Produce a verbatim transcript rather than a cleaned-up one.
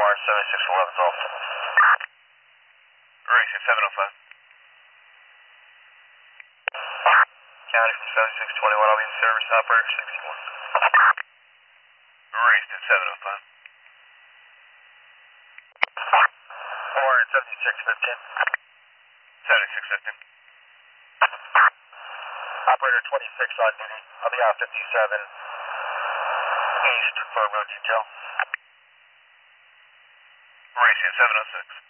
Orange seventy-six eleven is off. Racing seven oh five. County from seventy-six twenty-one, I'll be in service, operator sixty-one. Racing seven oh five. Orange seventy-six fifteen. seventy-six fifteen. Operator twenty-six on duty. I'll be out fifty-seven east for road detail. Racing seven oh six.